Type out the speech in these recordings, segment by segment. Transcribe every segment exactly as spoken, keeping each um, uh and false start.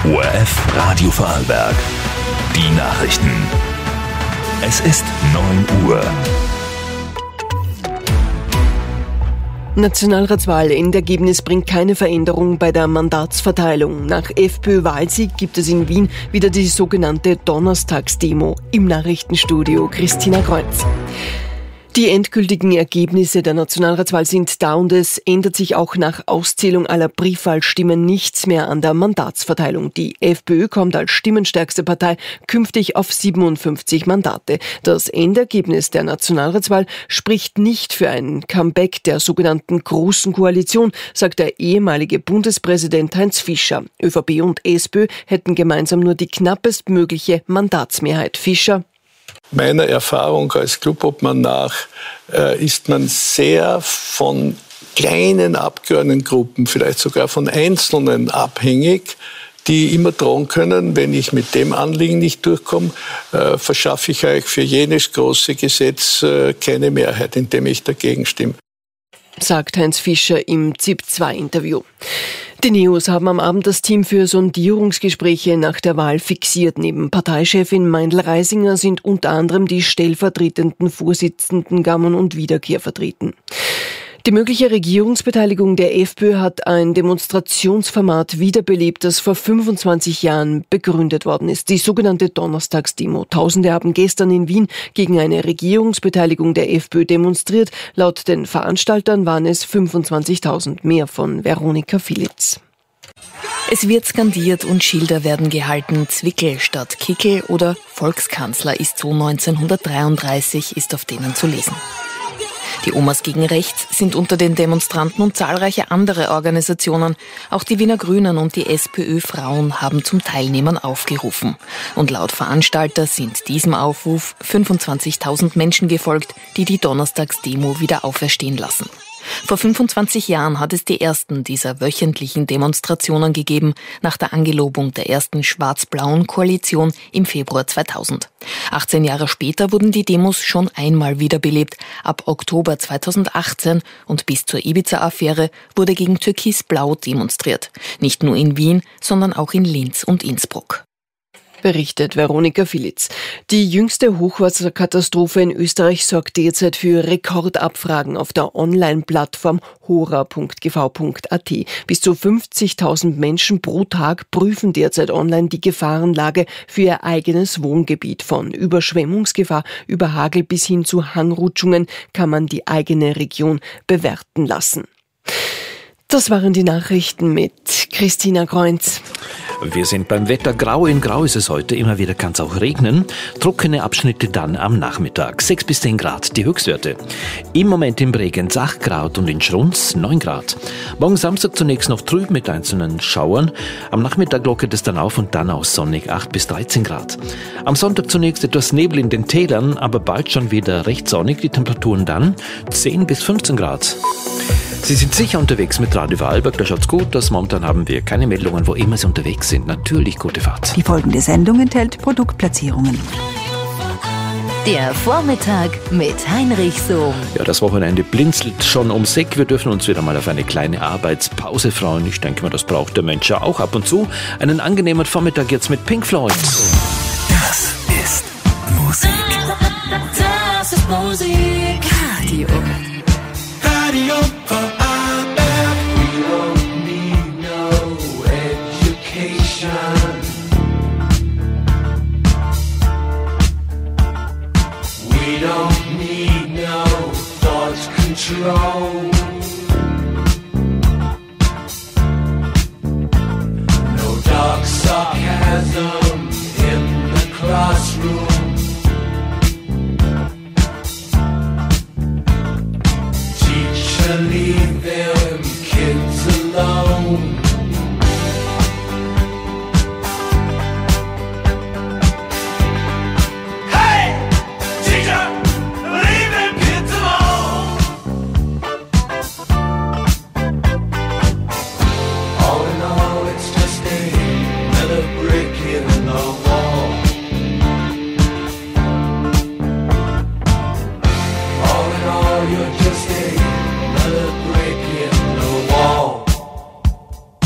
O R F Radio Vorarlberg. Die Nachrichten. Es ist neun Uhr. Nationalratswahl-Endergebnis bringt keine Veränderung bei der Mandatsverteilung. Nach FPÖ-Wahlsieg gibt es in Wien wieder die sogenannte Donnerstagsdemo. Im Nachrichtenstudio Christina Kreuz. Die endgültigen Ergebnisse der Nationalratswahl sind da und es ändert sich auch nach Auszählung aller Briefwahlstimmen nichts mehr an der Mandatsverteilung. Die FPÖ kommt als stimmenstärkste Partei künftig auf siebenundfünfzig Mandate. Das Endergebnis der Nationalratswahl spricht nicht für ein Comeback der sogenannten Großen Koalition, sagt der ehemalige Bundespräsident Heinz Fischer. ÖVP und SPÖ hätten gemeinsam nur die knappestmögliche Mandatsmehrheit. Fischer: Meiner Erfahrung als Clubobmann nach äh, ist man sehr von kleinen Abgeordnetengruppen, vielleicht sogar von Einzelnen abhängig, die immer drohen können, wenn ich mit dem Anliegen nicht durchkomme, äh, verschaffe ich euch für jenes große Gesetz äh, keine Mehrheit, indem ich dagegen stimme. Sagt Heinz Fischer im Z I P zwei Interview. Die Neos haben am Abend das Team für Sondierungsgespräche nach der Wahl fixiert. Neben Parteichefin Meindl-Reisinger sind unter anderem die stellvertretenden Vorsitzenden Gammon und Wiederkehr vertreten. Die mögliche Regierungsbeteiligung der FPÖ hat ein Demonstrationsformat wiederbelebt, das vor fünfundzwanzig Jahren begründet worden ist. Die sogenannte Donnerstagsdemo. Tausende haben gestern in Wien gegen eine Regierungsbeteiligung der FPÖ demonstriert. Laut den Veranstaltern waren es fünfundzwanzigtausend mehr. Von Veronika Filitz. Es wird skandiert und Schilder werden gehalten. Zwickel statt Kickel oder Volkskanzler ist so neunzehnhundertdreiunddreißig ist auf denen zu lesen. Die Omas gegen Rechts sind unter den Demonstranten und zahlreiche andere Organisationen. Auch die Wiener Grünen und die SPÖ-Frauen haben zum Teilnehmen aufgerufen. Und laut Veranstalter sind diesem Aufruf fünfundzwanzigtausend Menschen gefolgt, die die Donnerstagsdemo wieder auferstehen lassen. Vor fünfundzwanzig Jahren hat es die ersten dieser wöchentlichen Demonstrationen gegeben, nach der Angelobung der ersten schwarz-blauen Koalition im Februar zweitausend. achtzehn Jahre später wurden die Demos schon einmal wiederbelebt. Ab Oktober zweitausendachtzehn und bis zur Ibiza-Affäre wurde gegen Türkis-Blau demonstriert. Nicht nur in Wien, sondern auch in Linz und Innsbruck. Berichtet Veronika Filitz. Die jüngste Hochwasserkatastrophe in Österreich sorgt derzeit für Rekordabfragen auf der Online-Plattform hora punkt g v punkt a t. Bis zu fünfzigtausend Menschen pro Tag prüfen derzeit online die Gefahrenlage für ihr eigenes Wohngebiet. Von Überschwemmungsgefahr über Hagel bis hin zu Hangrutschungen kann man die eigene Region bewerten lassen. Das waren die Nachrichten mit Christina Kreuz. Wir sind beim Wetter. Grau in Grau ist es heute. Immer wieder kann es auch regnen. Trockene Abschnitte dann am Nachmittag. sechs bis zehn Grad, die Höchstwerte. Im Moment in Bregenz acht Grad und in Schrunz neun Grad. Morgen Samstag zunächst noch trüb mit einzelnen Schauern. Am Nachmittag lockert es dann auf und dann aus sonnig acht bis dreizehn Grad. Am Sonntag zunächst etwas Nebel in den Tälern, aber bald schon wieder recht sonnig. Die Temperaturen dann zehn bis fünfzehn Grad. Sie sind sicher unterwegs mit Radio Vorarlberg, da schaut's gut aus. Momentan haben wir keine Meldungen, wo immer Sie unterwegs sind. Natürlich gute Fahrt. Die folgende Sendung enthält Produktplatzierungen. Der Vormittag mit Heinrich Sohm. Ja, das Wochenende blinzelt schon ums Eck. Wir dürfen uns wieder mal auf eine kleine Arbeitspause freuen. Ich denke mal, das braucht der Mensch ja auch ab und zu. Einen angenehmen Vormittag jetzt mit Pink Floyd. Das ist Musik. Das ist Musik. Radio. Radio Vorarlberg. We don't need no education. We don't need no thought control. No dark sarcasm in the classroom. Leave them kids alone. Hey, teacher, leave them kids alone. All in all, it's just another brick in the wall. All in all, you're just a another brick in the wall.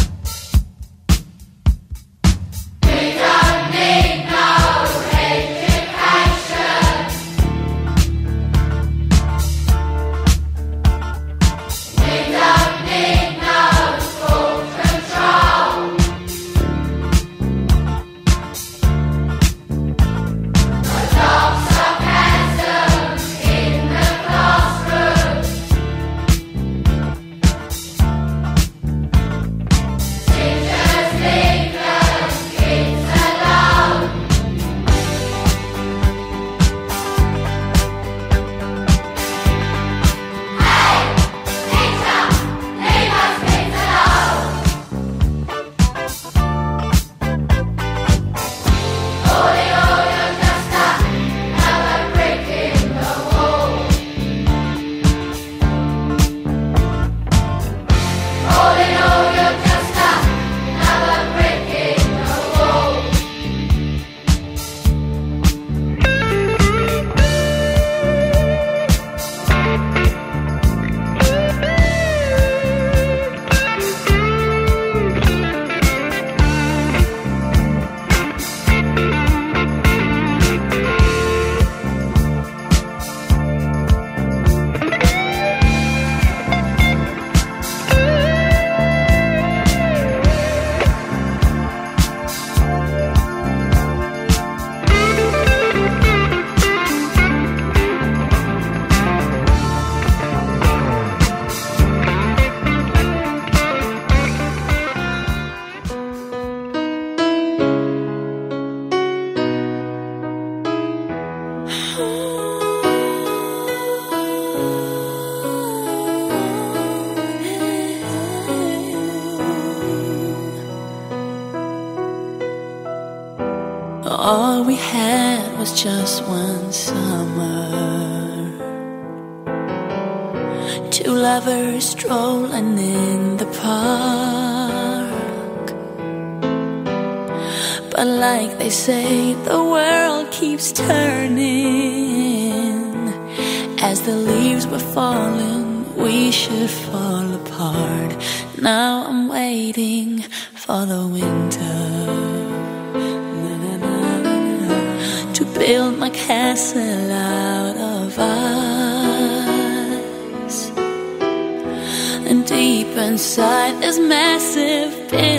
had was just one summer. Two lovers strolling in the park. But like they say, the world keeps turning. As the leaves were falling, we should fall apart. Now I'm waiting for the winter to build my castle out of ice. And deep inside this massive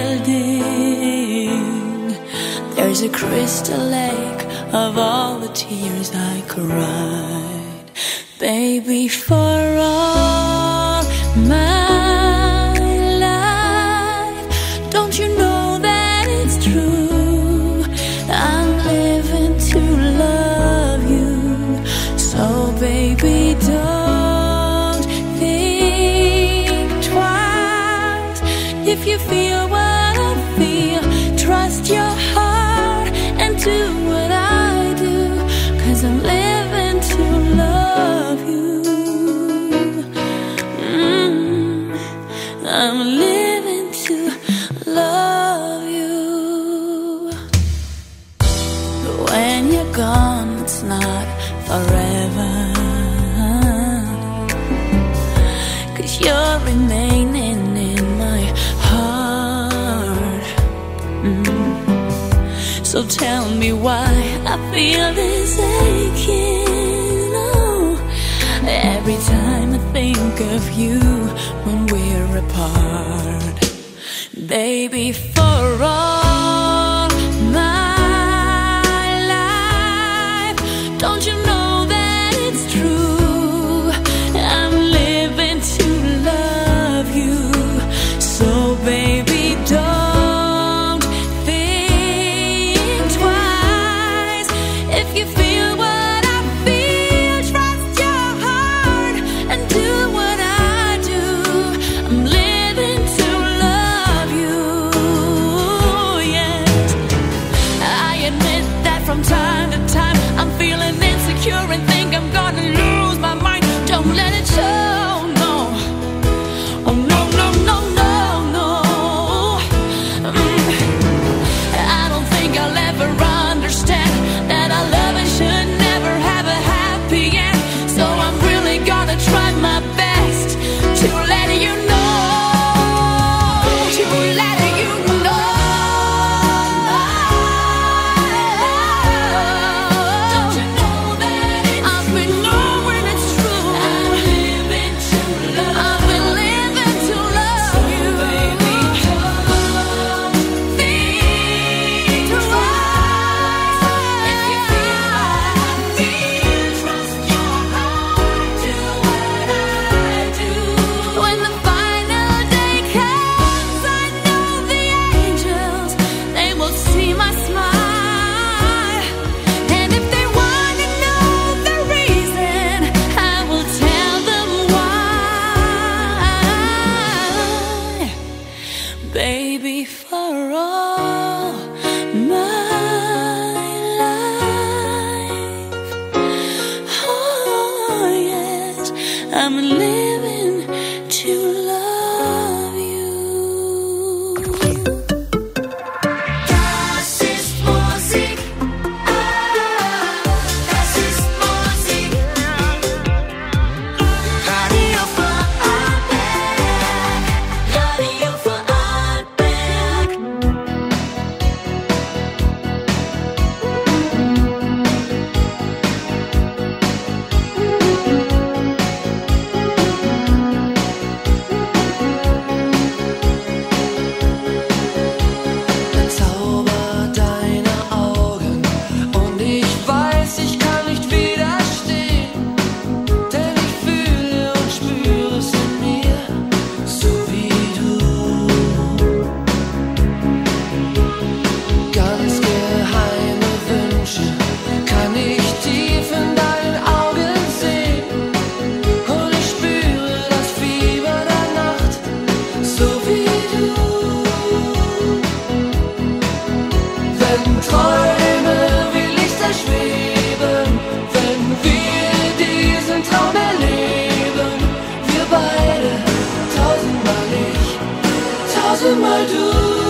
building, there's a crystal lake of all the tears I cried. Baby, for all my life, don't you know that it's true? I'm living to love you. So baby, don't think twice. If you feel what I feel, trust your heart and do what I do. 'Cause I'm living to love you. Mm, I'm living to love you. But when you're gone, it's not forever. 'Cause you're remaining in my heart. Mm. So tell me why I feel this aching. Oh, every time I think of you when we're apart. Baby, for all my life, don't you know that it's true? I'm living to love you. So baby, don't think twice. If you feel what I feel, trust your heart and do what I do. I'm living to love you. tausendmal du,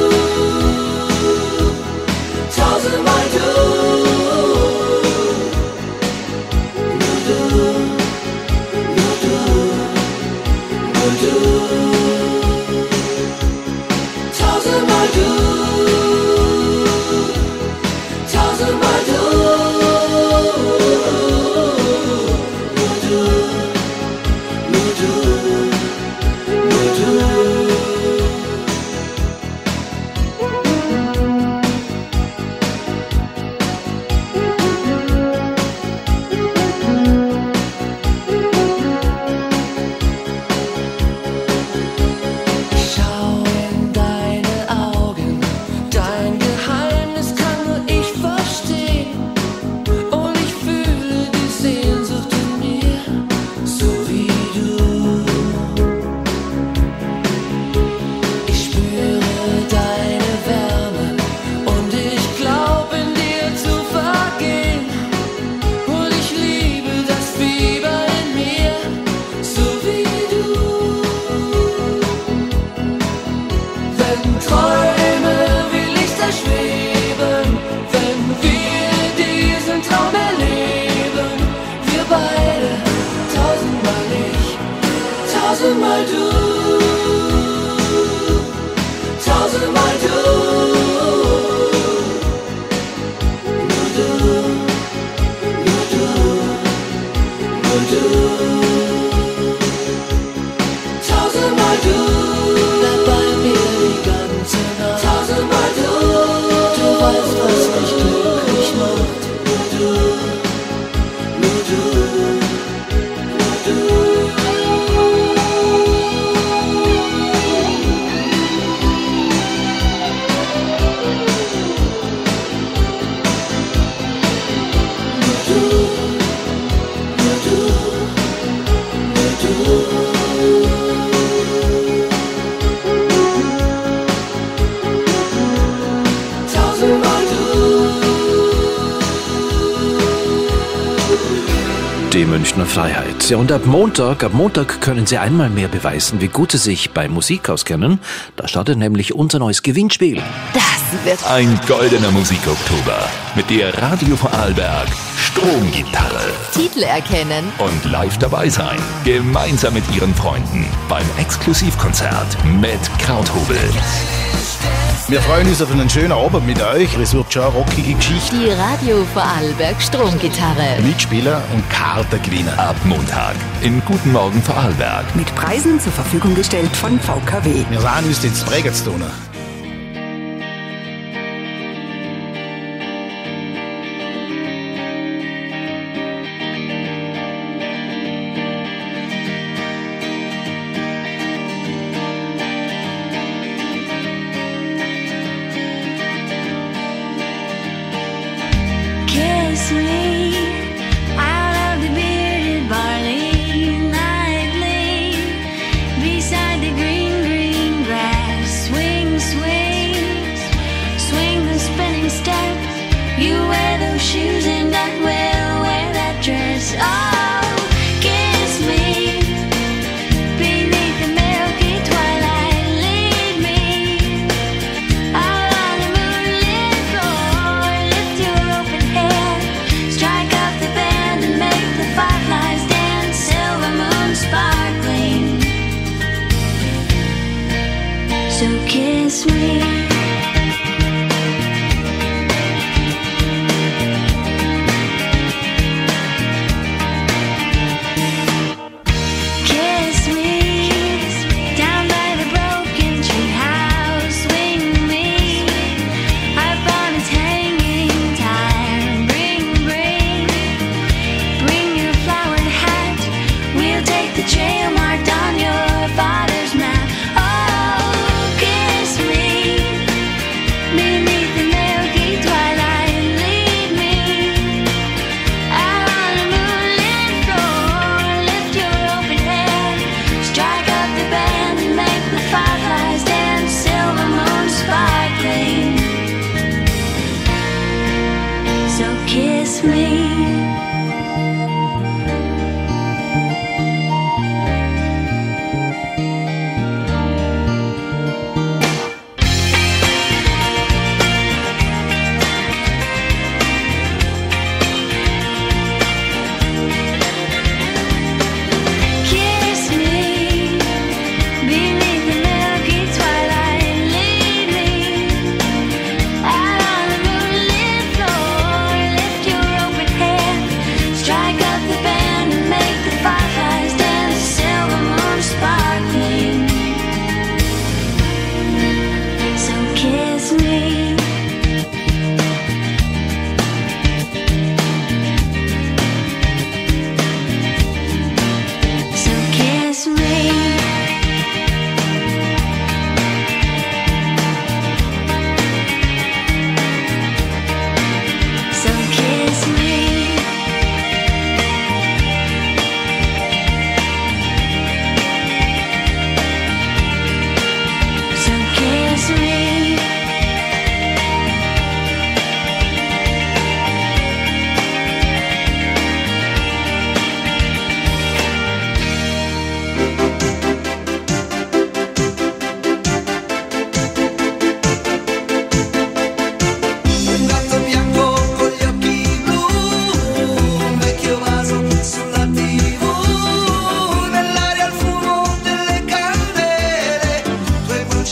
tausendmal du, nur du, nur du, nur du, tausendmal du, tausendmal du, nur du, nur du, nur du. Tausendmal du, tausendmal du, nur du, nur du, nur du, tausendmal du, bleib bei mir die ganze Nacht, tausendmal du, du weißt, was mich glücklich macht, nur du, nur du, nur du. Die Münchner Freiheit. Ja, und ab Montag, ab Montag können Sie einmal mehr beweisen, wie gut Sie sich bei Musik auskennen. Da startet nämlich unser neues Gewinnspiel. Das wird ein goldener Musikoktober mit der Radio Vorarlberg Stromgitarre. Titel erkennen Und live dabei sein, gemeinsam mit Ihren Freunden beim Exklusivkonzert mit Krauthobel. Wir freuen uns auf einen schönen Abend mit euch. Es wird schon eine rockige Geschichte. Die Radio Vorarlberg Stromgitarre. Mitspieler und Karten gewinnen. Ab Montag in Guten Morgen Vorarlberg. Mit Preisen zur Verfügung gestellt von V K W. Wir sahen uns jetzt prägen zu tun. Kiss me out of the bearded barley nightly, beside the green, green grass. Swing, swing, swing the spinning step. You wear those shoes and I will wear that dress. Oh, kiss me beneath the milky twilight. Lead me out on the moonlit floor. Lift your open hand, strike up the band and make the fireflies dance. Silver moon sparkling, so kiss me. Kiss me down by the broken tree house. Swing me up on its hanging tire. Bring, bring, bring your flowered hat. We'll take the trail marked on your father's map. Oh, kiss me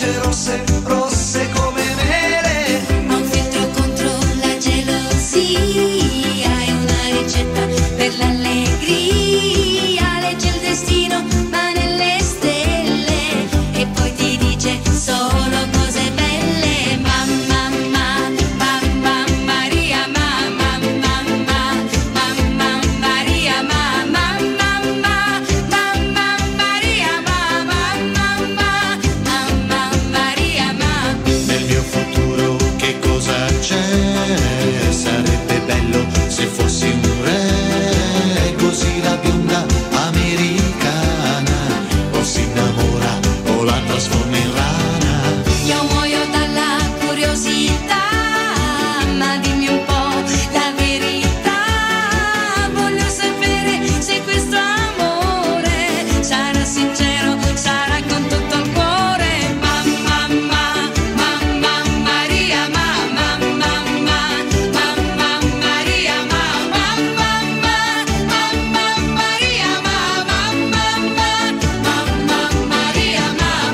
rose, rosse, rosse come mele. Ho un filtro contro la gelosia, è una ricetta per l'allegria. Legge il destino, va nelle stelle e poi ti dice solo cose belle. Mamma, mamma, mamma Maria, mamma, mamma, mamma Maria, mamma, mamma, mamma Maria, mamma, mamma, mamma Maria, mamma. Nel mio futuro che cosa c'è? Sarebbe bello se fossi un re, così la bionda americana o si innamora o la trasforma in rana. Io muoio dalla curiosità, ma dimmi un po' la verità. Voglio sapere se questo amore sarà sincero, sarà con tutto il cuore. Mamma, mamma, mamma Maria, mamma, mamma, mamma Maria, mamma, mamma, mamma Maria, mamma, mamma, mamma Maria, mamma.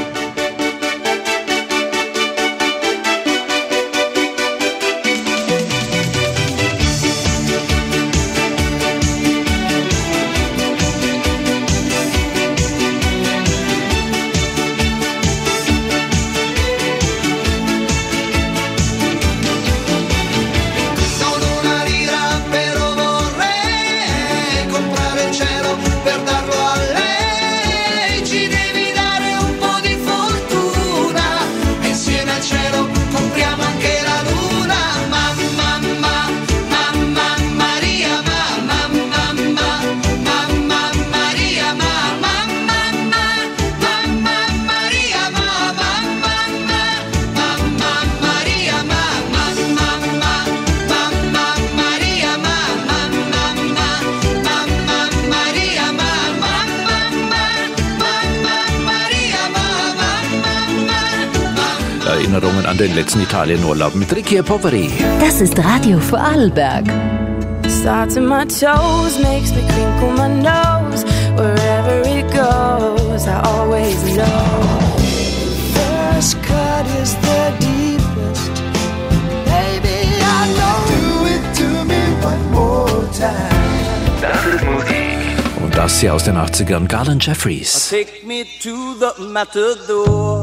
Non una lira però vorrei comprare il cielo per darlo a lei. Ci devi dare un po' di fortuna e insieme al cielo compriamo anche la luna. Mamma, mamma, mamma Maria, mamma, mamma, mamma Maria, mamma, mamma, mamma Maria, mamma, mamma, mamma Maria, mamma, mamma, mamma Maria, mamma, mamma, mamma Maria, mamma, mamma, mamma Maria, mamma, mamma. Erinnerungen an den letzten Italienurlaub mit Ricky e Poveri. Das ist Radio Vorarlberg. Starts in my toes, makes me crinkle my nose. Wherever it goes, I always know. First cut is the deepest. Baby, I know. Do it to me one more time. Das ist Musik. Und das hier aus den achtzigern, Garland Jeffries. Take me to the matador.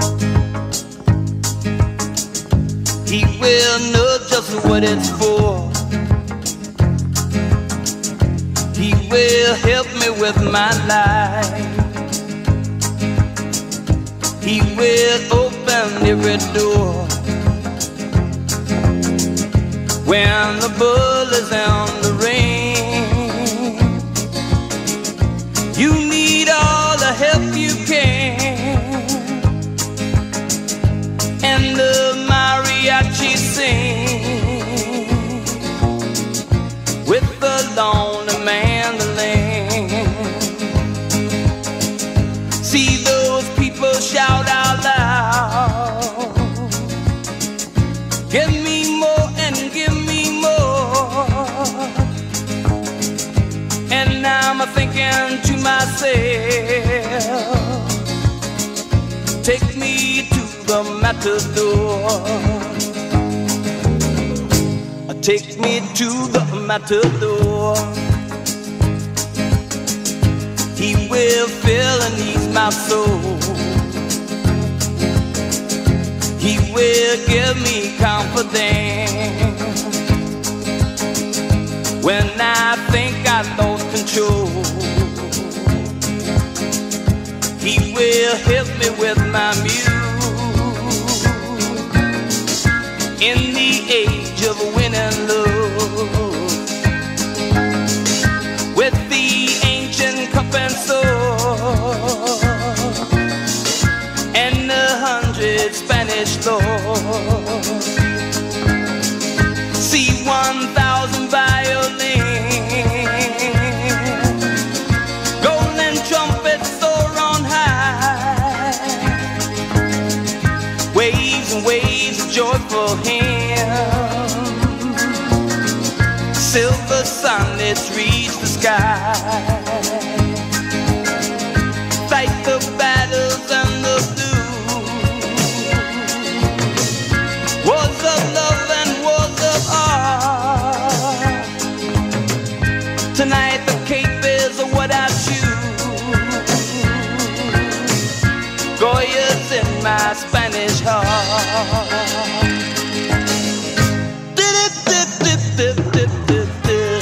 He will know just what it's for. He will help me with my life. He will open every door. When the bull is in the rain, you need all the help you can. And the mariachi sing with the lonely mandolin. See those people shout out loud, give me more and give me more. And I'm thinking to myself, take me to the matador. Take me to the matador. He will fill and ease my soul. He will give me confidence when I think I lost control. He will help me with my muse in the age of winning love, with the ancient cup and sword and a hundred Spanish lords. See one thousand violins, golden trumpets soar on high, waves and waves of joyful hymns. Silver sunlets reach the sky, fight the battles and the blues, my Spanish heart. Did it, did, did, did, did, did, did.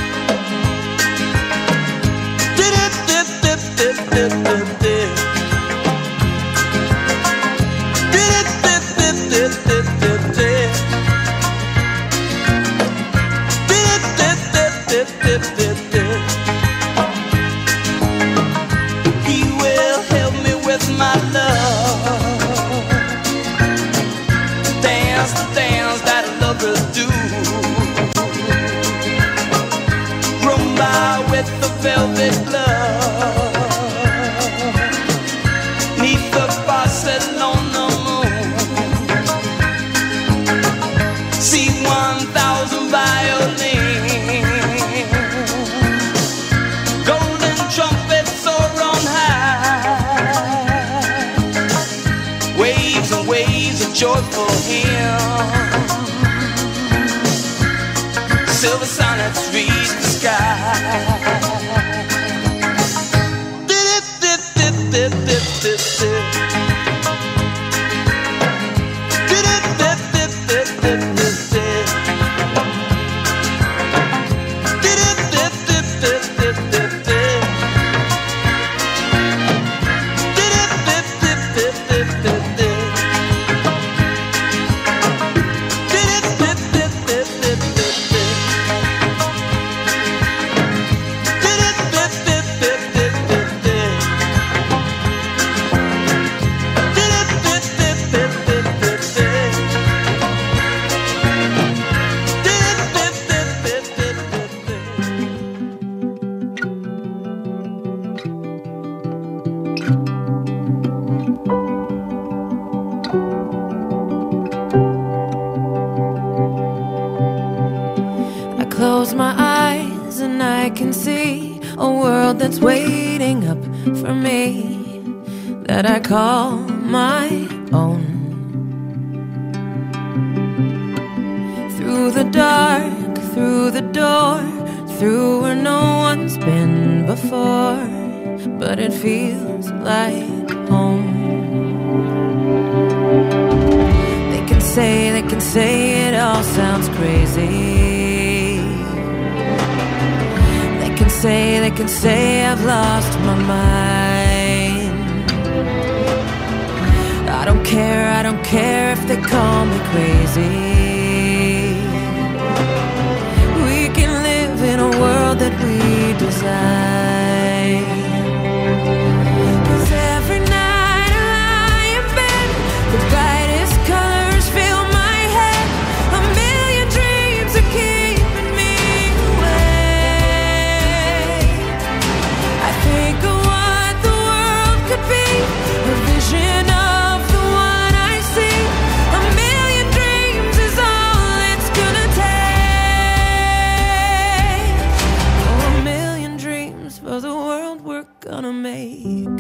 Did it, did, did, did, did, did, did. Did it, did, did, did, did, did, did. Did it, did, did, did, did, did, did. He will help me with my love. Dance the dance that lovers do. Rumba with the velvet glove. Neath the Barcelona moon. See one thousand violins. Golden trumpets soar on high. Waves and waves of joyful hymns. Silver sonnets reach the sky. Did it, did, did, did, did, did, did. Did it, did, did, did, did, did, did. Did it, did, did, did, did, did, did. Did it, did, did, did, did, did, did. Did it, did, did, did, did, did, did. I close my eyes and I can see a world that's waiting up for me, that I call my own. Through the dark, through the door, through where no one's been before, but it feels like home. They can say, they can say it all sounds crazy. They can say, they can say I've lost my mind. I don't care, I don't care if they call me crazy. We can live in a world that we design. 'Cause every night I lie in bed, the brightest colors fill my head. A million dreams are keeping me awake. I think of what the world could be, a vision of the one I see. A million dreams is all it's gonna take. Oh, a million dreams for the world we're gonna make.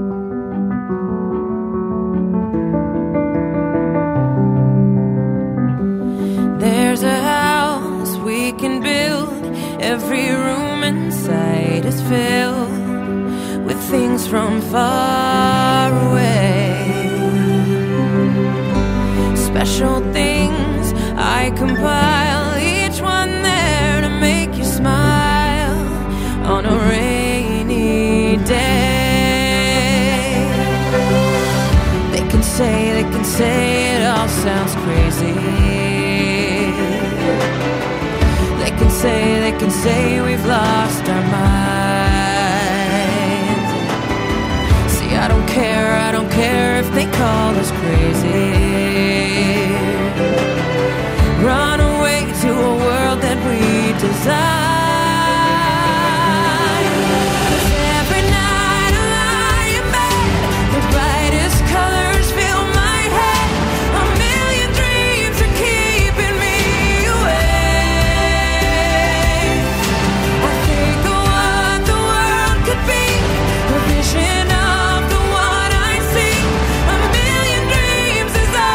There's a house we can build. Every room inside is filled with things from far away. Special things I compile, each one there to make you smile on a rainy day. They can say, they can say it all sounds crazy. They can say, they can say we've lost our minds. See, I don't care, I don't care if they call us crazy. Run away to a world that we design. Every night I lie in bed, the brightest colors fill my head. A million dreams are keeping me awake. I think of what the world could be, a vision of the one I see. A million dreams is all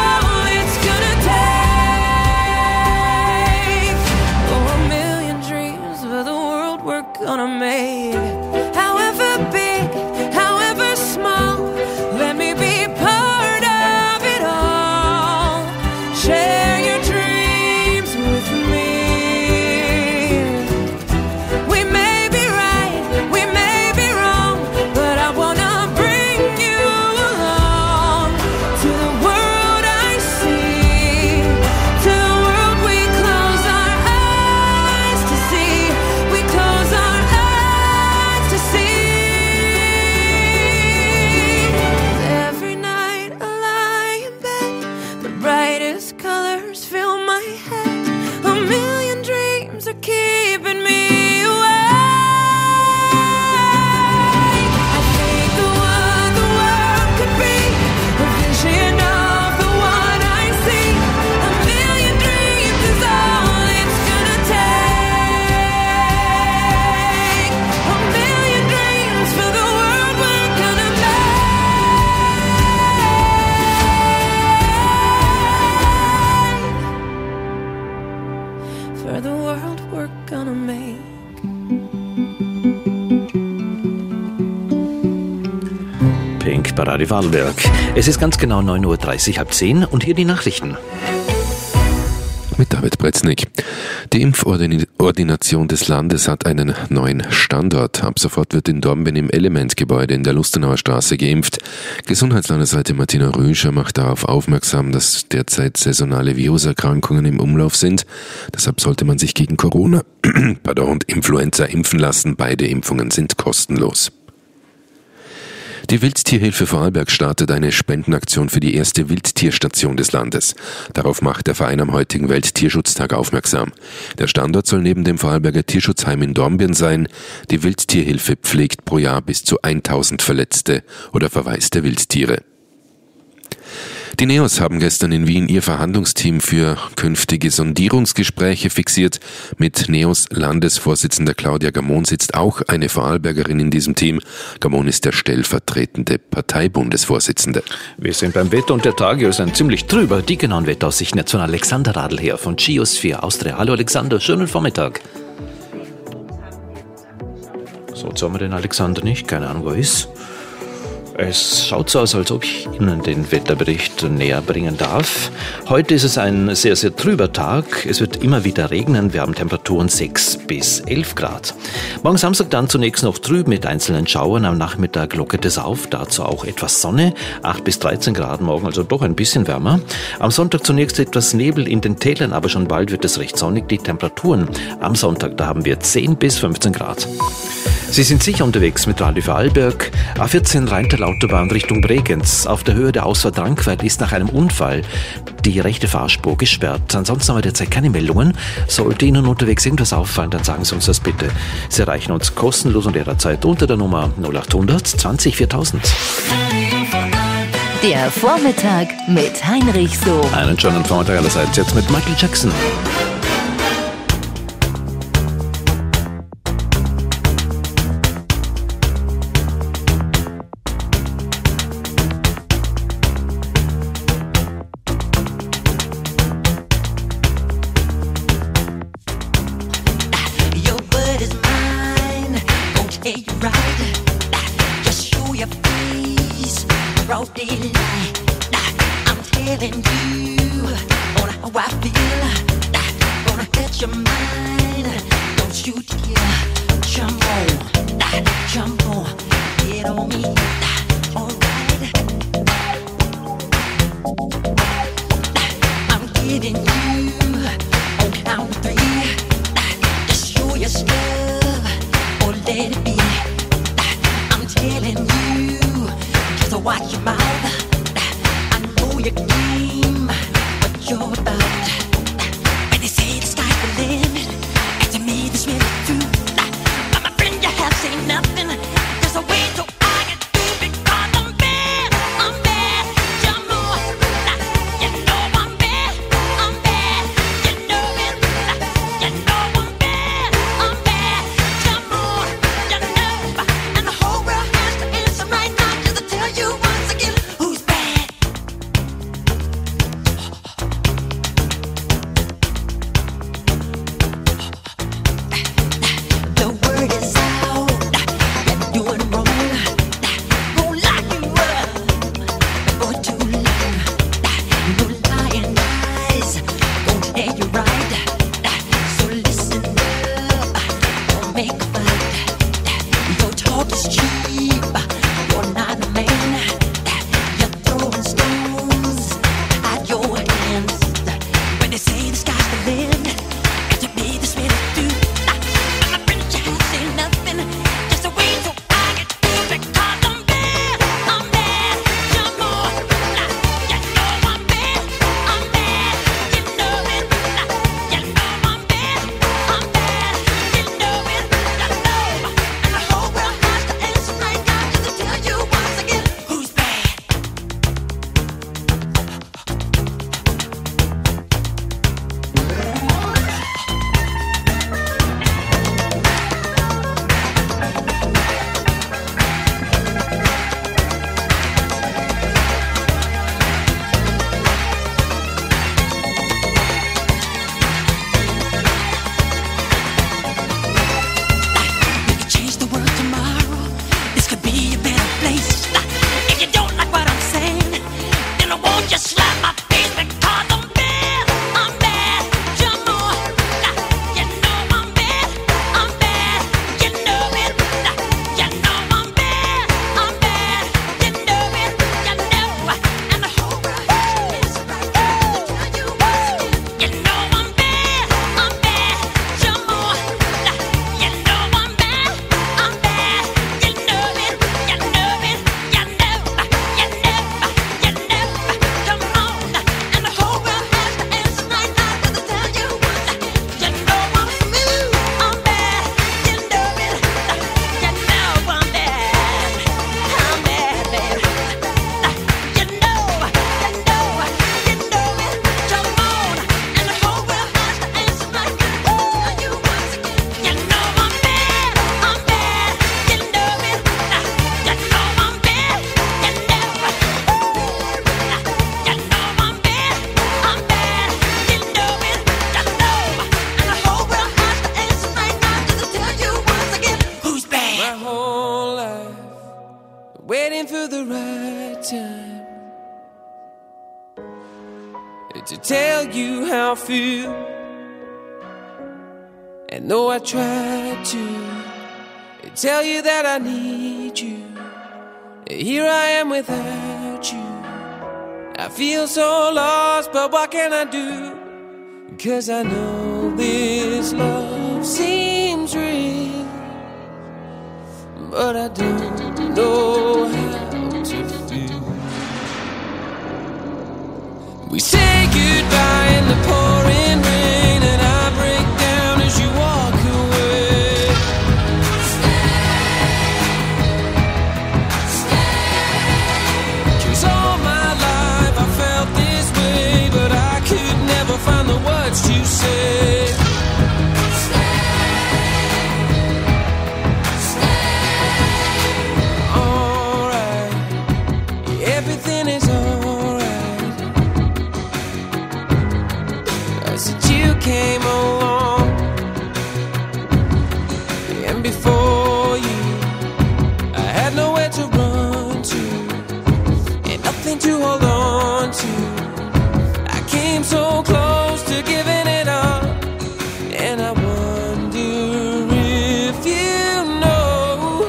bei Radio Vorarlberg. Es ist ganz genau neun Uhr dreißig, halb zehn und hier die Nachrichten. Mit David Bretznik. Die Impfordination des Landes hat einen neuen Standort. Ab sofort wird in Dornbirn im Element-Gebäude in der Lustenauer Straße geimpft. Gesundheitslandesrätin Martina Rüscher macht darauf aufmerksam, dass derzeit saisonale Viruserkrankungen im Umlauf sind. Deshalb sollte man sich gegen Corona pardon, und Influenza impfen lassen. Beide Impfungen sind kostenlos. Die Wildtierhilfe Vorarlberg startet eine Spendenaktion für die erste Wildtierstation des Landes. Darauf macht der Verein am heutigen Welttierschutztag aufmerksam. Der Standort soll neben dem Vorarlberger Tierschutzheim in Dornbirn sein. Die Wildtierhilfe pflegt pro Jahr bis zu tausend verletzte oder verwaiste Wildtiere. Die NEOS haben gestern in Wien ihr Verhandlungsteam für künftige Sondierungsgespräche fixiert. Mit NEOS Landesvorsitzender Claudia Gamon sitzt auch eine Vorarlbergerin in diesem Team. Gamon ist der stellvertretende Parteibundesvorsitzende. Wir sind beim Wetter und der Tage ist ein ziemlich trüber. Die genauen Wetteraussichten jetzt von Alexander Radl her von Geosphere Austria. Hallo Alexander, schönen Vormittag. So, jetzt haben wir den Alexander nicht, keine Ahnung, wo er ist. Es schaut so aus, als ob ich Ihnen den Wetterbericht näher bringen darf. Heute ist es ein sehr, sehr trüber Tag. Es wird immer wieder regnen. Wir haben Temperaturen sechs bis elf Grad. Morgen Samstag dann zunächst noch trüb mit einzelnen Schauern. Am Nachmittag lockert es auf. Dazu auch etwas Sonne. acht bis dreizehn Grad morgen, also doch ein bisschen wärmer. Am Sonntag zunächst etwas Nebel in den Tälern, aber schon bald wird es recht sonnig. Die Temperaturen am Sonntag, da haben wir zehn bis fünfzehn Grad. Sie sind sicher unterwegs mit Radio Vorarlberg. A vierzehn Rheintal-Autobahn Richtung Bregenz. Auf der Höhe der Ausfahrt Rankweit ist nach einem Unfall die rechte Fahrspur gesperrt. Ansonsten haben wir derzeit keine Meldungen. Sollte Ihnen unterwegs irgendwas auffallen, dann sagen Sie uns das bitte. Sie erreichen uns kostenlos und jederzeit unter der Nummer null achthundert zwanzig viertausend. Der Vormittag mit Heinrich Sohm. Einen schönen Vormittag allerseits jetzt mit Michael Jackson. to tell you how I feel. And though I tried to tell you that I need you, here I am without you. I feel so lost, but what can I do? 'Cause I know this love seems real, but I don't know how to feel. We say goodbye in the pouring rain, and I break down as you walk away. Stay, stay. 'Cause all my life I felt this way, but I could never find the words to say. Stay, stay. Alright, everything is alright. I said you came along, and before you I had nowhere to run to, and nothing to hold on to. I came so close to giving it up, and I wonder if you know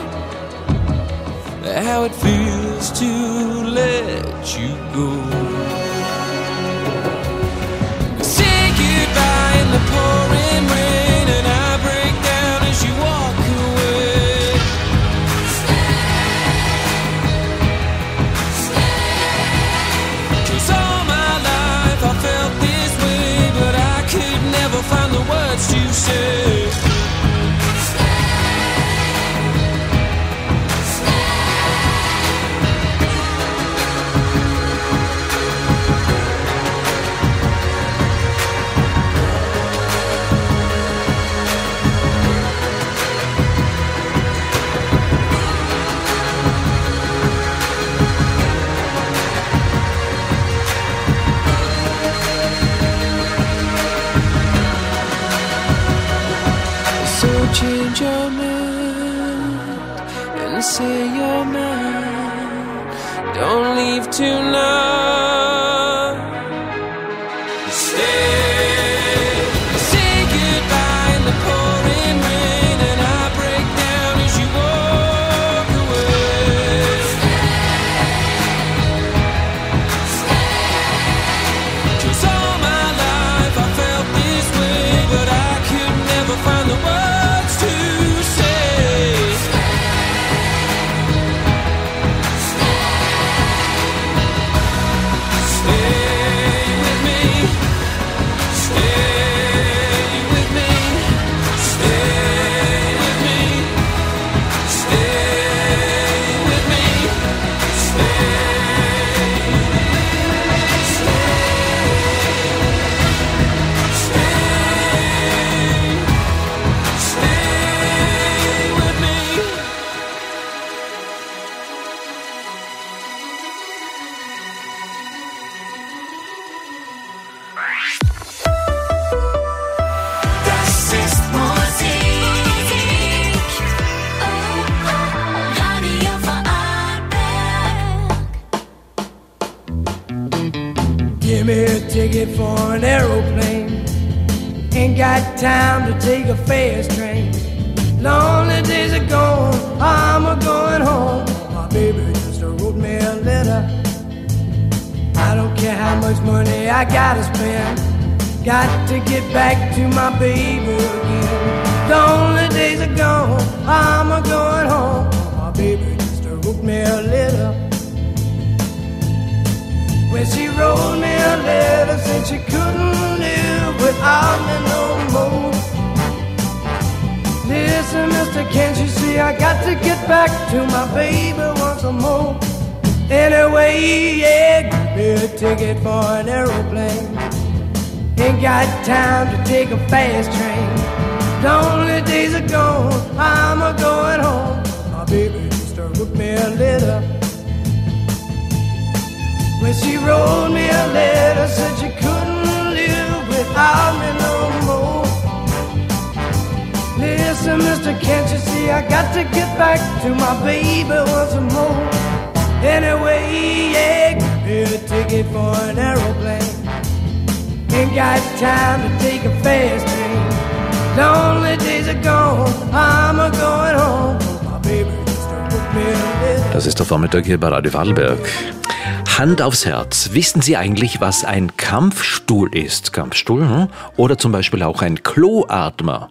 how it feels to let you go. Say goodbye in the pouring rain, and I break down as you walk away. Stay, stay. 'Cause all my life I felt this way, but I could never find the words to say. So change your mind and say you're mine. Don't leave tonight. Stay. Say goodbye in the pouring rain, and I break down as you walk away. Stay, stay. 'Cause all my life I felt this way, but I could never find the words to say. Stay with me. Stay with me. Stay with me. Stay with me. Stay with me. Das ist Musik. Radio Vorarlberg. Give me a ticket for an aeroplane. Ain't got time to take a fast train. Lonely days are gone, I'm a going home. My baby just wrote me a letter. I don't care how much money I gotta spend. Got to get back to my baby again. Lonely days are gone, I'm a going home. My baby just wrote me a letter. When she wrote me a letter, said she couldn't live without me no more. Listen, mister, can't you see I got to get back to my baby once more? Anyway, yeah, give me a ticket for an aeroplane. Ain't got time to take a fast train. Lonely days are gone, I'm a going home. My baby just wrote me a letter. When she wrote me a letter, said she couldn't live without me no more. Listen, mister, can't you see I got to get back to my baby once more? Anyway, yeah, give me a ticket for an aeroplane. ain't got time to take a fast train. Lonely days are gone, I'm a going home. My baby used to put me in bed. Das ist der Vormittag hier bei Radio Vorarlberg. Hand aufs Herz. Wissen Sie eigentlich, was ein Kampfstuhl ist? Kampfstuhl, hm? Oder zum Beispiel auch ein Kloatmer.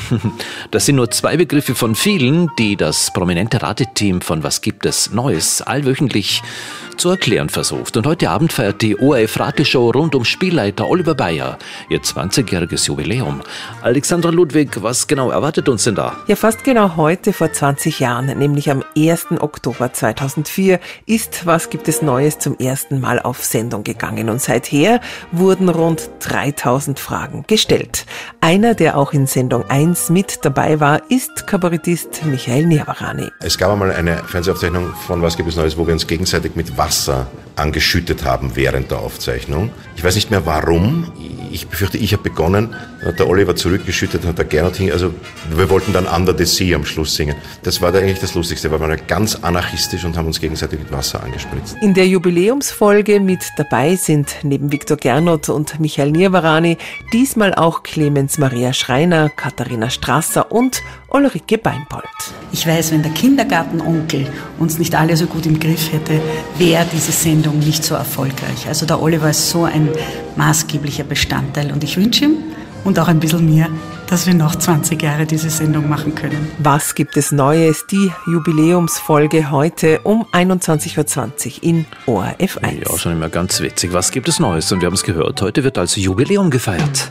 Das sind nur zwei Begriffe von vielen, die das prominente Rateteam von Was gibt es Neues allwöchentlich zu erklären versucht. Und heute Abend feiert die O R F-Rateshow rund um Spielleiter Oliver Bayer ihr zwanzigjähriges Jubiläum. Alexandra Ludwig, was genau erwartet uns denn da? Ja, fast genau heute vor zwanzig Jahren, nämlich am ersten Oktober zweitausendvier, ist Was gibt es Neues zum ersten Mal auf Sendung gegangen. Und seither wurden rund dreitausend Fragen gestellt. Einer, der auch in Sendung eins mit dabei war, ist Kabarettist Michael Nierwarani. Es gab einmal eine Fernsehaufzeichnung von Was gibt es Neues, wo wir uns gegenseitig mit Wasser angeschüttet haben während der Aufzeichnung. Ich weiß nicht mehr warum. Ich befürchte, ich habe begonnen, dann hat der Oliver zurückgeschüttet, hat der Gernot hin, also wir wollten dann Under the Sea am Schluss singen. Das war da eigentlich das Lustigste, weil wir waren ganz anarchistisch und haben uns gegenseitig mit Wasser angespritzt. In der Jubiläumsfolge mit dabei sind neben Viktor Gernot und Michael Nierwarani diesmal auch Clemens Maria Schreiner, Katharina Strasser und Ulrike Beinpold. Ich weiß, wenn der Kindergartenonkel uns nicht alle so gut im Griff hätte, wäre diese Sendung nicht so erfolgreich. Also der Oliver ist so ein maßgeblicher Bestandteil und ich wünsche ihm und auch ein bisschen mir, dass wir noch zwanzig Jahre diese Sendung machen können. Was gibt es Neues? Die Jubiläumsfolge heute um einundzwanzig Uhr zwanzig in O R F eins. Ja, schon immer ganz witzig. Was gibt es Neues? Und wir haben es gehört, heute wird also Jubiläum gefeiert.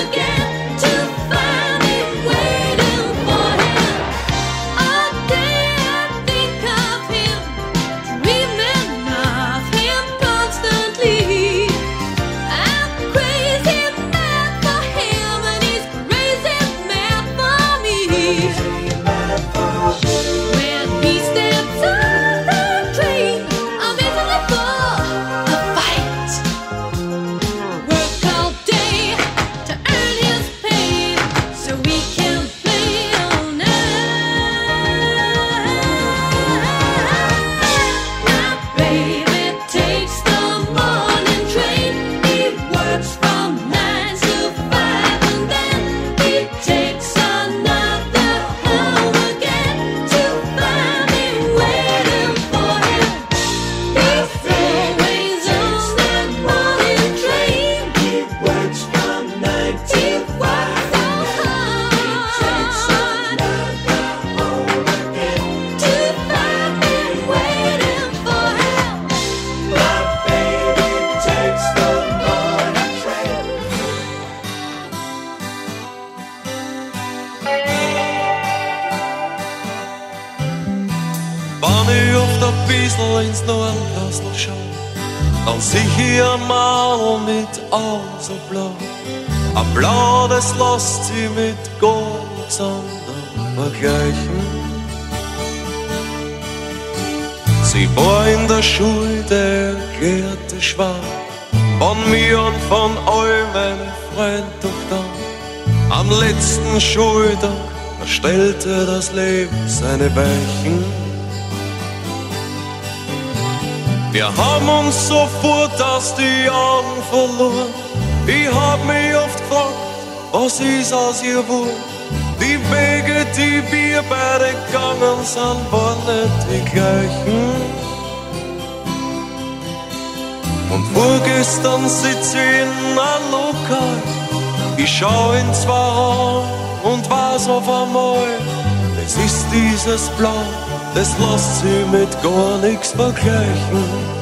Day Wenn ich oft ein bisschen ins Nordkastel schau, dann sieh ich ein Mann mit Augen so blau. Ein Blau, das lässt sie mit gar nichts anderem vergleichen. Sie war in der Schule der erklärte Schwan, von mir und von all meinen Freunden, doch dann am letzten Schultag stellte das Leben seine Weichen. Wir haben uns sofort aus die Augen verloren. Ich hab mich oft gefragt, was ist aus ihr geworden? Die Wege, die wir beide gegangen sind, waren nicht die gleichen. Und vorgestern sitz ich in einem Lokal. Ich schau in zwei Augen und weiß auf einmal, es ist dieses Blau, das lässt sich mit gar nichts vergleichen.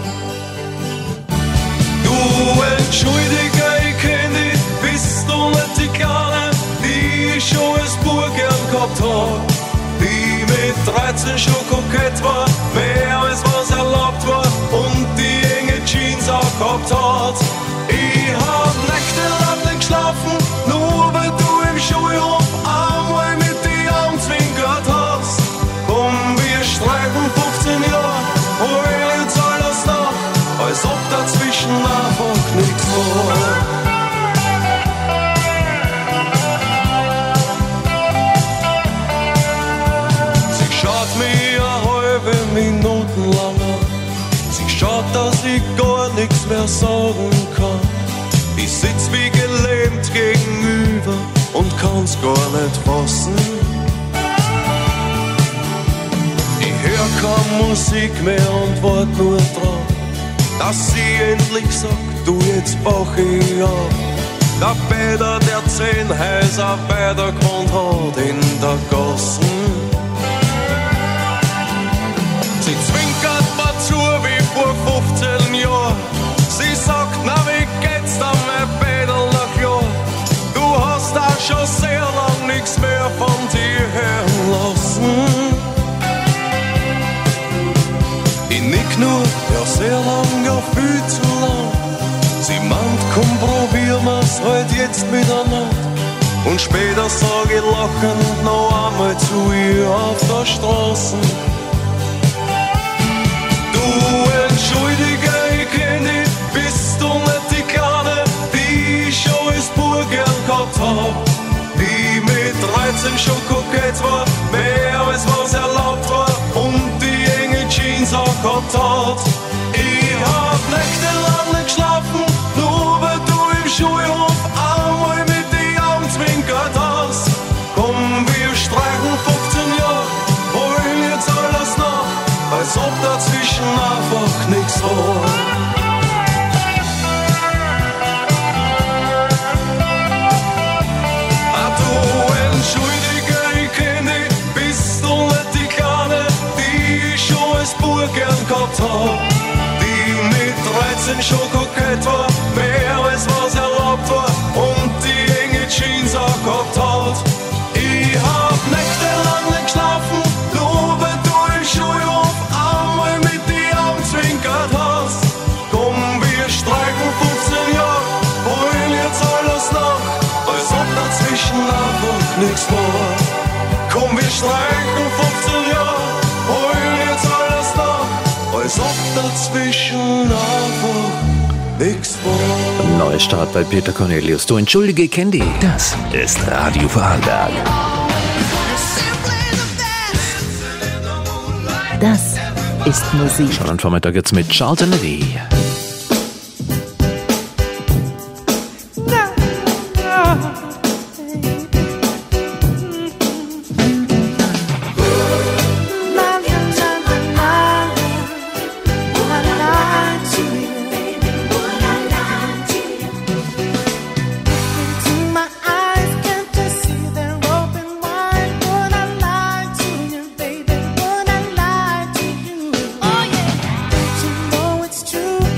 Du entschuldige, ich kenn dich, bist du nicht die Kleine, die ich schon als Bub gern gehabt hab, die mit dreizehn schon kokett war, mehr als was erlaubt war und die enge Jeans auch gehabt hat. Ich hab nächtelang nicht geschlafen, nur weil du im Schulhof einmal mit die Augen zwinkert hast. Komm, wir streichen fünfzehn Jahre, hol jetzt alles nach, als ob dazwischen einfach nichts war. Sie schaut mich eine halbe Minute lang an. Sie schaut, dass ich gar nichts mehr sagen kann. Ich sitz wie gelähmt gegenüber und kann's gar nicht fassen. Ich hör keine Musik mehr und wart nur drauf, dass sie endlich sagt, du, jetzt brauch ich auf. Der Peter, der zehn Häuser weiter gewohnt hat in der Gassen. Sie zwinkert mir zu wie vor fünfzehn Jahren. Sie sagt, na wie geht's da, mein Peter, nach Jahr? Du hast auch schon sehr lang nichts mehr von dir hören lassen. Ich nick nur, ja sehr lang, ja viel zu lang. Sie meint, komm, probier mir's halt jetzt miteinander. Und später sag ich lachend noch einmal zu ihr auf der Straße. Du entschuldige, ich kenn dich, bist du nicht die Kleine, die ich schon als Bub gern gehabt hab, die mit dreizehn schon kokett war, mehr als was erlaubt war und die enge Jeans auch gehabt hat. Ich hab nächtelang nicht geschlafen, nur weil du im Schulhof einmal mit die Augen zwinkert hast. Komm, wir streichen fünfzehn Jahre, holen jetzt alles nach, als ob dazwischen einfach nichts war. Ah, du entschuldige, ich kenn dich, bist du nicht die Kleine, die ich schon als Bub gern gehabt hab, die mit dreizehn schon kokett war, mehr als was erlaubt war und die enge Jeans auch gehabt hat. Ich hab nächtelang nicht geschlafen, nur weil du im Schulhof einmal mit die Augen zwinkert hast. Komm, wir streichen fünfzehn Jahre, holen jetzt alles nach, als ob dazwischen einfach nichts war. Komm, wir streichen fünfzehn Jahre, holen jetzt alles nach, als ob dazwischen einfach nichts war. Neustart bei Peter Cornelius. Du entschuldige, Candy. Das ist Radio Vorarlberg. Das ist Musik. Schon am Vormittag jetzt mit Charlton Levy. True.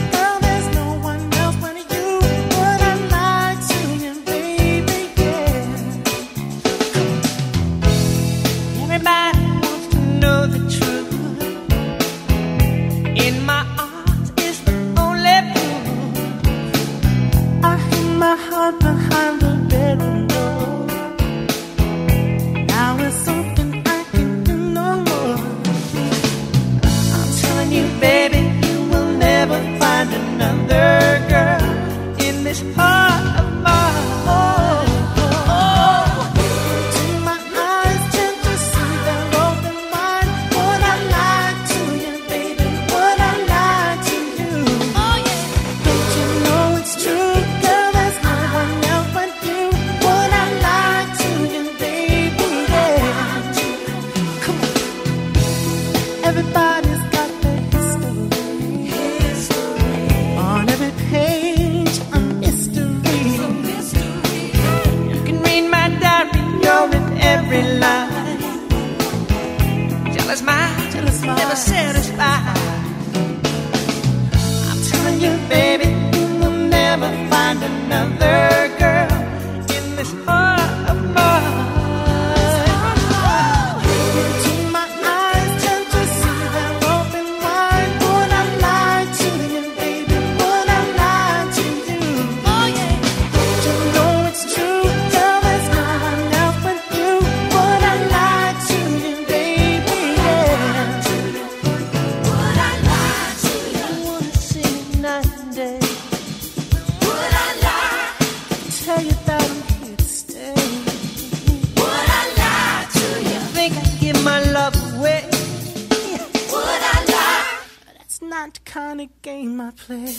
Everybody's got their history. History. On every page, a mystery. You can read my diary, you're in every line. Jealous mind, jealous mind, never satisfied. I'm telling you, baby, you will never find another girl in this heart of mine. Not the kind of game I play.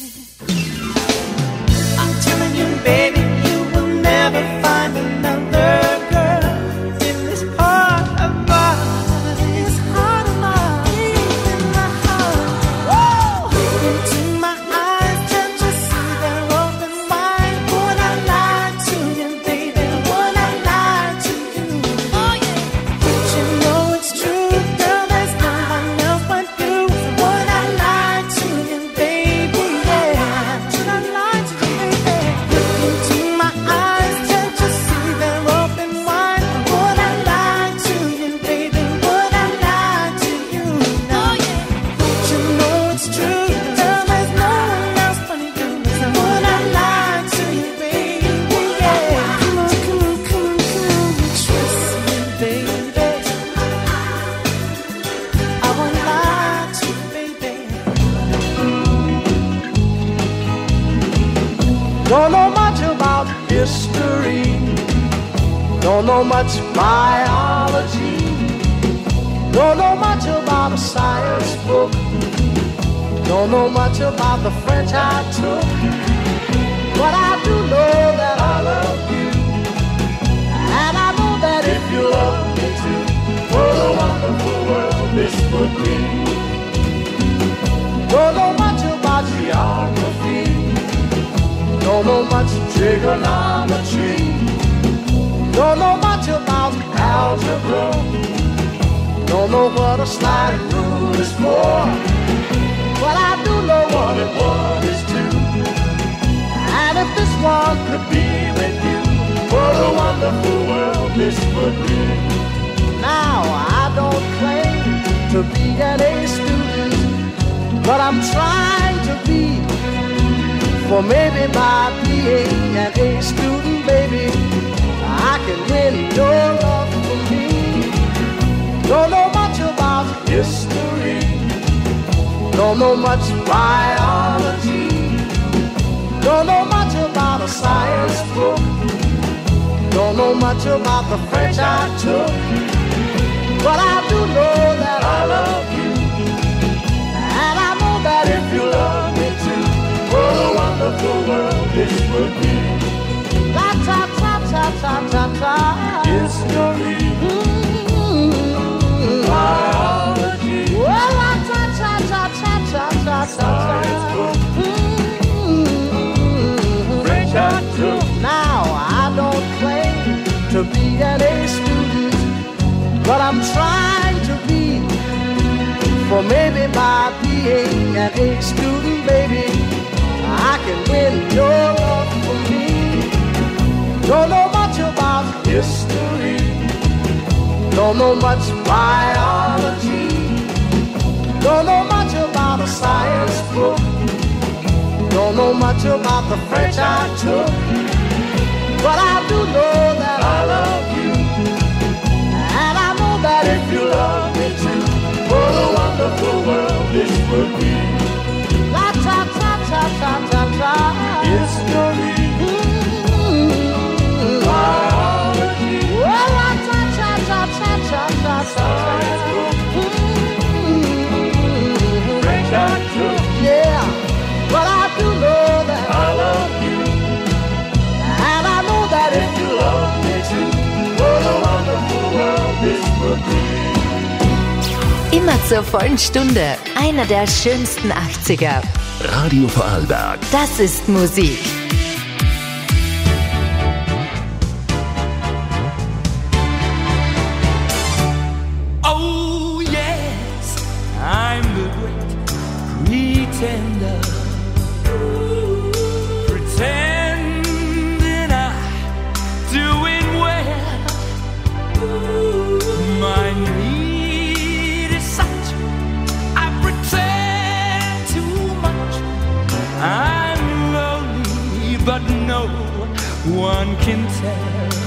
I'm telling you, baby, you will never find another girl in this heart of mine. This heart of mine, in my heart. Woo! Into my eyes, can't you see they're open wide? Would I lie to you, baby? Would I lie to you? Oh yeah. Don't you know it's true, girl? There's no one else but you. Would I lie to you, baby? Yeah. Would I lie to you, baby? Look into my eyes, can't you see they're open wide? Would I lie to you, baby? Would I lie to you? Oh yeah. Don't you know it's true, girl? There's no one else but you. Would I lie to you, baby? Yeah. Come on, come on, come on, come on. Trust me, baby. I won't lie to you, baby. Don't know much about history, don't know much biology, don't know much about a science book, don't know much about the French I took, but I do know that I love you, and I know that if you love me too, what a wonderful world this would be. Don't know much about geography, don't know much trigonometry, don't know much about algebra, don't know what a sliding rule is for, but I do know one and one is two, and if this one could be with you, what a wonderful world this would be. Now I don't claim to be an A student, but I'm trying to be. For maybe by being an A student, baby, I can win your love for me. Don't know much about history, don't know much biology, don't know much about a science book, don't know much about the French I took, but I do know that I love you, and I know that if you love me too, what a wonderful world this would be. La ta ta ta ta ta ta. History. Mm-hmm. Biology. Well, la ta ta ta ta ta ta ta ta. Mm-hmm. French I took. Now I don't claim to be an A student, but I'm trying to be. For maybe by being an A student, baby, I can win your love for me. Don't know much about history, don't know much biology, don't know much about a science book, don't know much about the French I took, but I do know that I love you, and I know that if you love me too, what a wonderful world this would be. La ta ta ta ta ta ta. History. Mm-hmm. Biology. Well, la ta ta ta ta ta ta ta. Mm-hmm. French I took. Yeah, but I do know that I love you, and I know that if you love me too, what a wonderful world this would be. Immer zur vollen Stunde. Einer der schönsten achtziger. Radio Vorarlberg. Das ist Musik. Oh yes, I'm the great pretender. Pretending I'm doing well. My need is such, I pretend too much. I'm lonely, but no one can tell.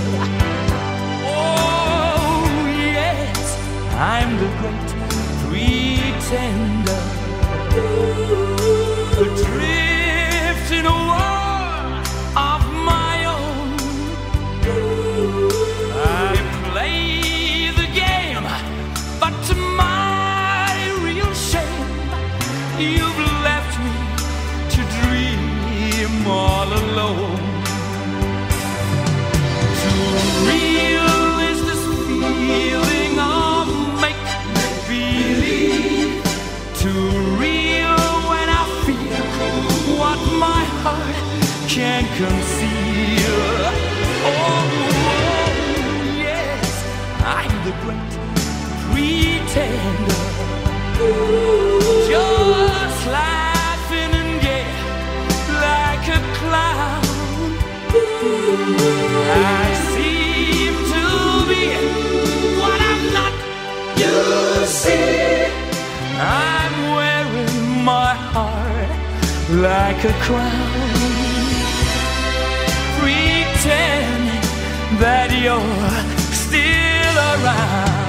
Oh yes, I'm the great pretender. Adrift in a world of my own. I play the game, but to my real shame, you've left me to dream all alone. Too real is this feeling of make-believe. Too real when I feel what my heart can't conceal. Oh, yes, I'm the great pretender. Just laughing and gay like a clown. I seem to be what I'm not. You see, I'm wearing my heart like a crown, pretending that you're still around.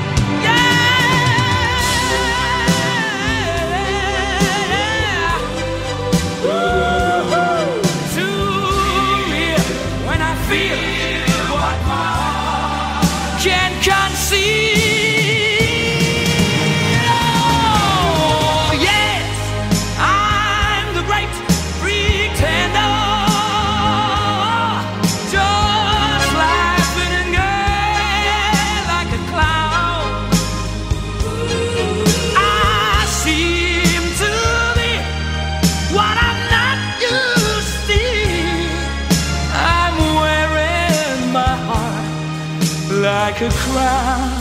Like a crown,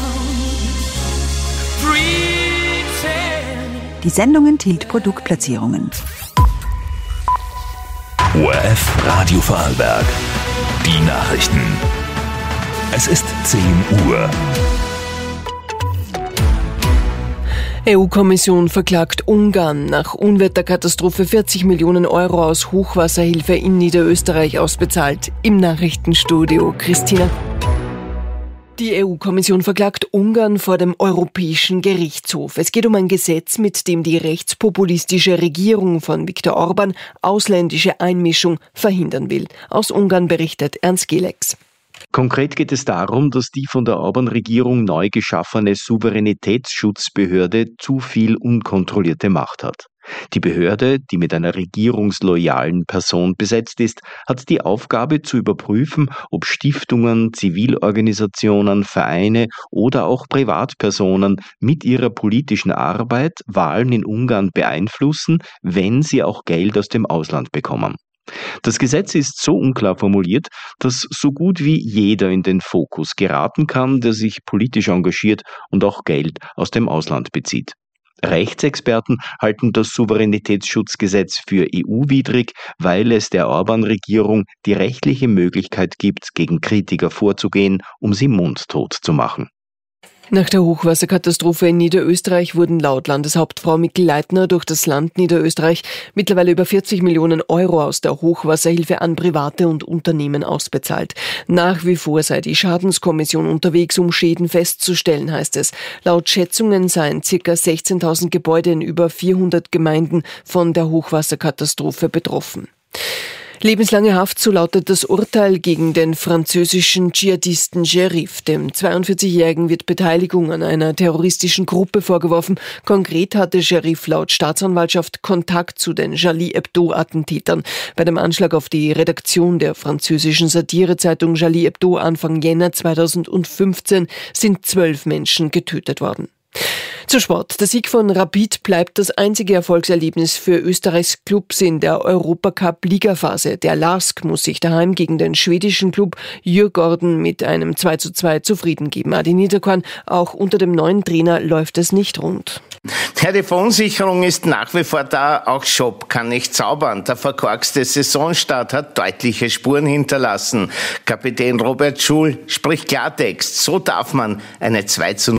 Die Sendung enthielt Produktplatzierungen. O R F Radio Vorarlberg. Die Nachrichten. Es ist zehn Uhr. E U-Kommission verklagt Ungarn nach Unwetterkatastrophe vierzig Millionen Euro aus Hochwasserhilfe in Niederösterreich ausbezahlt. Im Nachrichtenstudio Christina. Die E U-Kommission verklagt Ungarn vor dem Europäischen Gerichtshof. Es geht um ein Gesetz, mit dem die rechtspopulistische Regierung von Viktor Orban ausländische Einmischung verhindern will. Aus Ungarn berichtet Ernst Gelex. Konkret geht es darum, dass die von der Orban-Regierung neu geschaffene Souveränitätsschutzbehörde zu viel unkontrollierte Macht hat. Die Behörde, die mit einer regierungsloyalen Person besetzt ist, hat die Aufgabe zu überprüfen, ob Stiftungen, Zivilorganisationen, Vereine oder auch Privatpersonen mit ihrer politischen Arbeit Wahlen in Ungarn beeinflussen, wenn sie auch Geld aus dem Ausland bekommen. Das Gesetz ist so unklar formuliert, dass so gut wie jeder in den Fokus geraten kann, der sich politisch engagiert und auch Geld aus dem Ausland bezieht. Rechtsexperten halten das Souveränitätsschutzgesetz für E U-widrig, weil es der Orban-Regierung die rechtliche Möglichkeit gibt, gegen Kritiker vorzugehen, um sie mundtot zu machen. Nach der Hochwasserkatastrophe in Niederösterreich wurden laut Landeshauptfrau Mikl-Leitner durch das Land Niederösterreich mittlerweile über vierzig Millionen Euro aus der Hochwasserhilfe an Private und Unternehmen ausbezahlt. Nach wie vor sei die Schadenskommission unterwegs, um Schäden festzustellen, heißt es. Laut Schätzungen seien ca. sechzehntausend Gebäude in über vierhundert Gemeinden von der Hochwasserkatastrophe betroffen. Lebenslange Haft, so lautet das Urteil gegen den französischen Dschihadisten Cherif. Dem zweiundvierzigjährigen wird Beteiligung an einer terroristischen Gruppe vorgeworfen. Konkret hatte Cherif laut Staatsanwaltschaft Kontakt zu den Charlie Hebdo-Attentätern. Bei dem Anschlag auf die Redaktion der französischen Satirezeitung Charlie Hebdo Anfang Jänner zweitausendfünfzehn sind zwölf Menschen getötet worden. Zu Sport. Der Sieg von Rapid bleibt das einzige Erfolgserlebnis für Österreichs Clubs in der Europacup-Ligaphase. Der LASK muss sich daheim gegen den schwedischen Club Djurgården mit einem zwei zu zwei zufrieden geben. Adi Niederkorn, auch unter dem neuen Trainer läuft es nicht rund. Ja, die Verunsicherung ist nach wie vor da. Auch Schopp kann nicht zaubern. Der verkorkste Saisonstart hat deutliche Spuren hinterlassen. Kapitän Robert Schul spricht Klartext. So darf man eine zwei zu